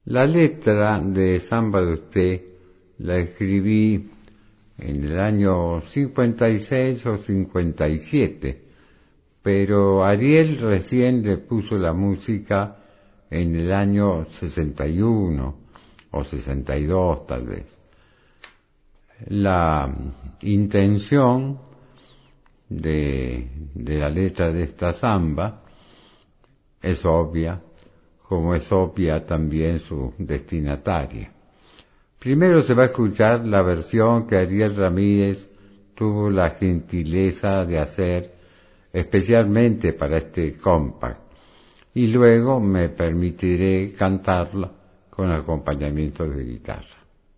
La letra de Samba de usted la escribí en el año 56 o 57, pero Ariel recién le puso la música en el año 61 o 62 tal vez. La intención de la letra de esta samba es obvia, como es obvia también su destinataria. Primero se va a escuchar la versión que Ariel Ramírez tuvo la gentileza de hacer especialmente para este compact, y luego me permitiré cantarla con acompañamiento de guitarra.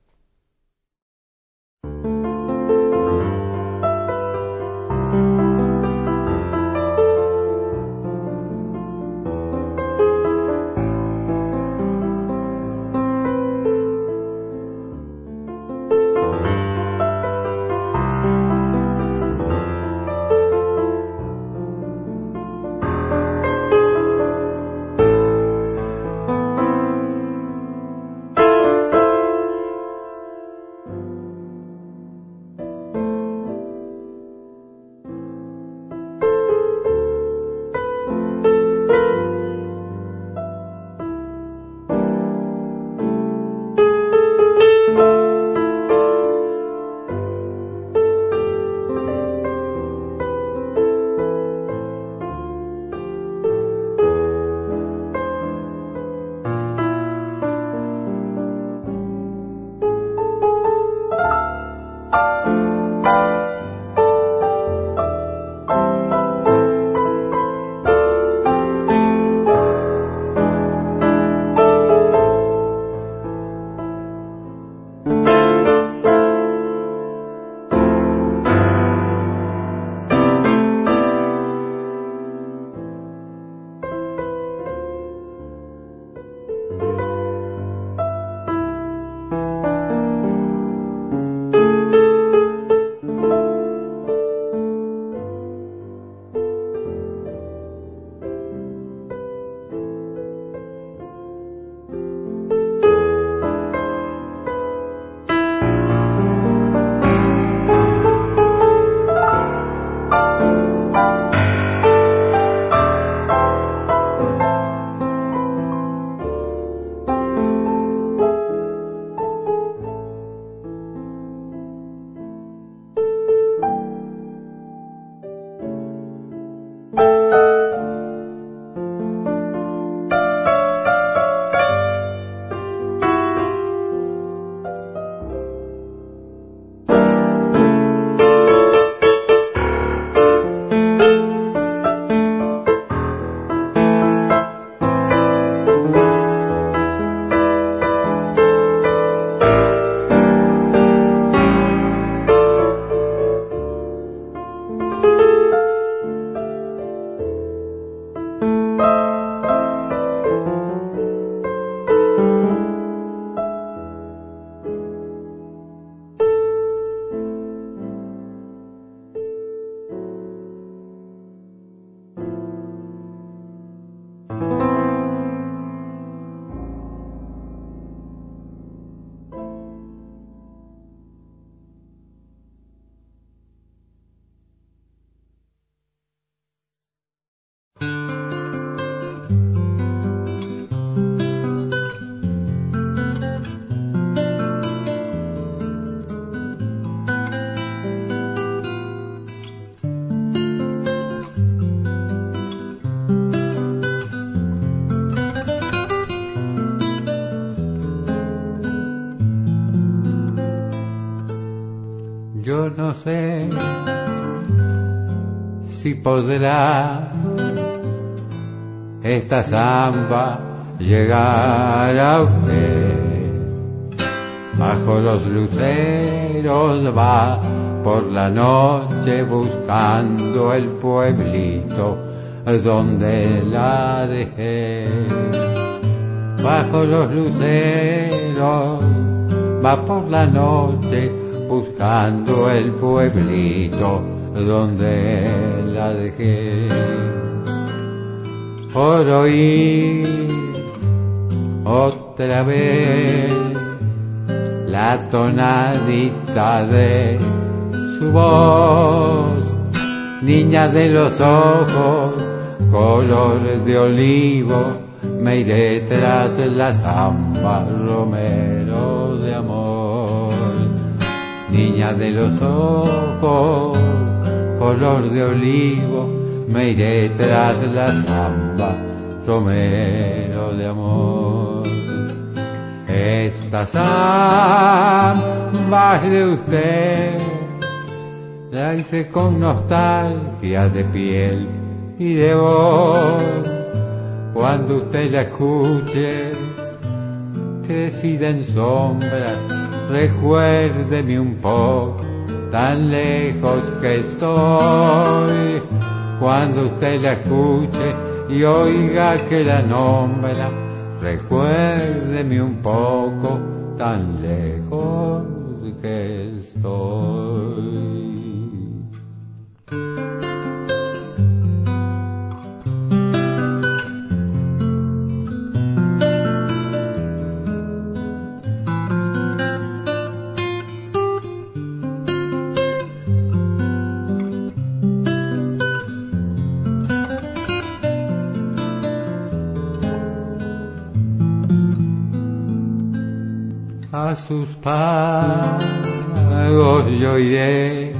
Yo no sé si podrá esta samba llegar a usted. Bajo los luceros va por la noche buscando el pueblito donde la dejé. Bajo los luceros va por la noche buscando el pueblito donde la dejé. Por otra vez la tonadita de su voz. Niña de los ojos, color de olivo, me iré tras la zamba, romero de amor. Niña de los ojos, color de olivo, me iré tras la zamba, romero de amor. Esta zamba es de usted, la hice con nostalgia de piel y de voz. Cuando usted la escuche, crecida en sombras, recuérdeme un poco, tan lejos que estoy. Cuando usted la escuche y oiga que la nombra, recuérdeme un poco, tan lejos que estoy. A sus pagos yo iré,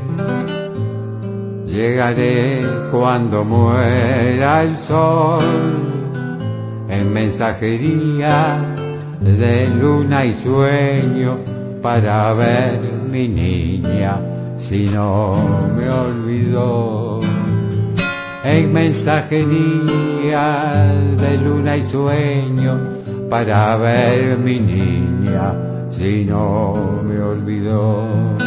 llegaré cuando muera el sol, en mensajería de luna y sueño, para ver mi niña si no me olvidó. En mensajería de luna y sueño, para ver mi niña si no me olvidó.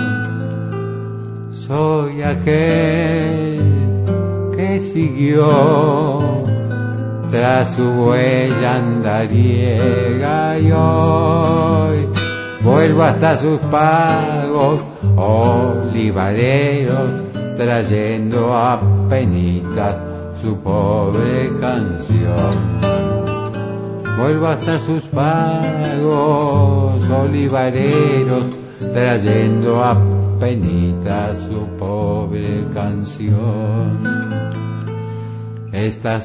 Soy aquel que siguió tras su huella andariega y hoy vuelvo hasta sus pagos olivareros, trayendo apenitas su pobre canción. Vuelvo hasta sus pagos olivareros, trayendo apenitas su pobre canción. Esta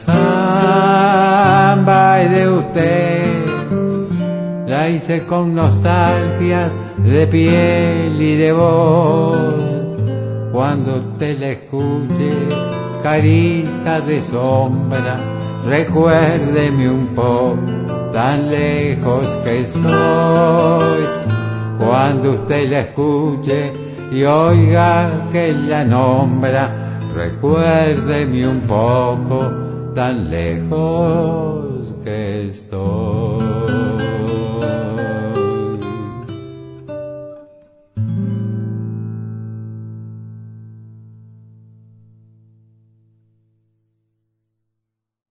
samba es de usted, la hice con nostalgias de piel y de voz. Cuando usted la escuche, carita de sombra, recuérdeme un poco, tan lejos que estoy. Cuando usted la escuche y oiga que la nombra, recuérdeme un poco, tan lejos